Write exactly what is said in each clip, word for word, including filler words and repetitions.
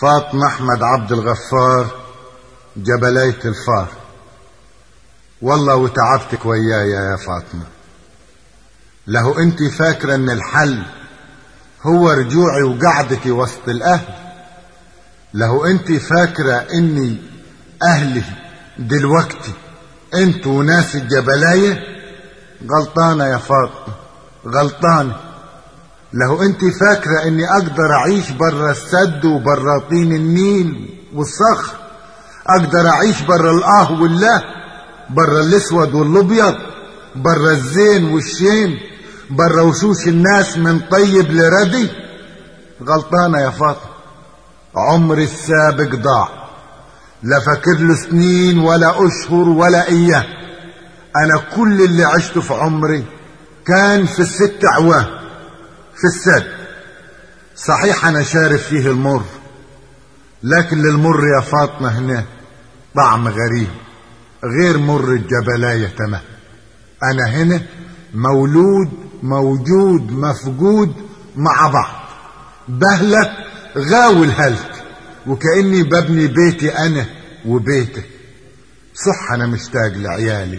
فاطمة أحمد عبد الغفار، جبلية الفار. والله وتعبتك ويايا يا فاطمة. له انت فاكرة ان الحل هو رجوعي وقعدتي وسط الاهل؟ له انت فاكرة اني اهلي دلوقتي انتوا ناس الجبلاية؟ غلطانة يا فاطمة، غلطانة. له انت فاكرة اني اقدر اعيش برا السد وبرا طين النيل والصخر؟ اقدر اعيش برا الاه والله، برا الاسود والابيض، برا الزين والشين، برا وشوش الناس من طيب لردي؟ غلطانة يا فاطمة. عمري السابق ضاع، لا فاكر له سنين ولا اشهر ولا ايام. انا كل اللي عشته في عمري كان في الست عوام في السد. صحيح انا شارب فيه المر، لكن للمر يا فاطمة هنا طعم غريب غير مر الجبلاية تمام. انا هنا مولود موجود مفقود مع بعض، بهلك غاوي الهلك، وكأني ببني بيتي انا وبيته. صح انا مشتاق لعيالي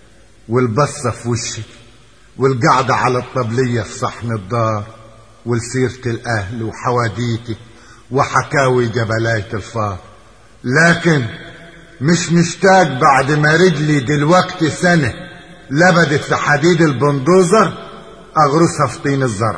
والبصة في وشي والقعدة على الطبلية في صحن الدار والسيرة الاهل وحواديتي وحكاوي جبلاية الفار، لكن مش مشتاق بعد ما رجلي دلوقتي سنة لبدت في حديد البندوزر اغرسها في طين الزرع.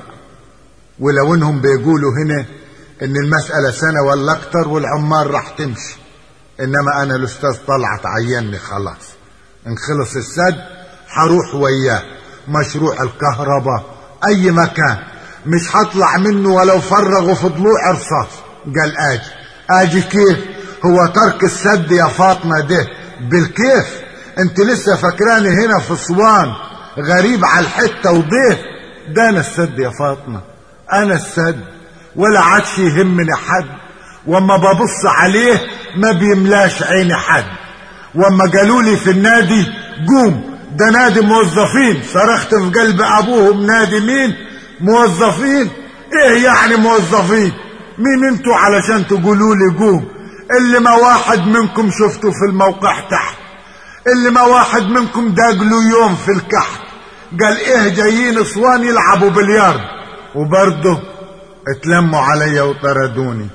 ولو انهم بيقولوا هنا ان المسألة سنة ولا اكتر والعمال راح تمشي، انما انا الاستاذ طلعت عيني خلاص. ان خلص السد حروح وياه مشروع الكهرباء اي مكان، مش هطلع منه ولو فرغوا في ضلوع رصاص. قال اجي اجي كيف؟ هو ترك السد يا فاطمة ده بالكيف؟ انت لسه فاكراني هنا في اسوان غريب على الحتة وضيف؟ ده انا السد يا فاطمة، انا السد، ولا عادش يهمني حد، واما ببص عليه ما بيملاش عيني حد. واما قالولي في النادي قوم ده نادي موظفين، صرخت في قلب ابوهم نادي مين؟ موظفين؟ ايه يعني موظفين؟ مين انتوا علشان تقولولي قوم؟ اللي ما واحد منكم شفته في الموقع تحت، اللي ما واحد منكم داقلوا يوم في الكحت قال ايه جايين اسوان يلعبوا بليارد، وبرضه اتلموا عليا وطردوني.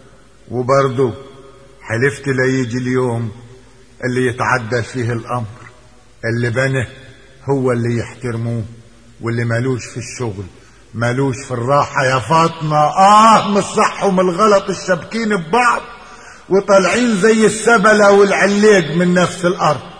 وبرضه حلفت لا يجي اليوم اللي يتعدى فيه الامر، اللي بنه هو اللي يحترموه، واللي مالوش في الشغل مالوش في الراحة يا فاطمة. اه من الصح ومن الغلط الشبكين ببعض وطالعين زي السبلة والعليق من نفس الارض.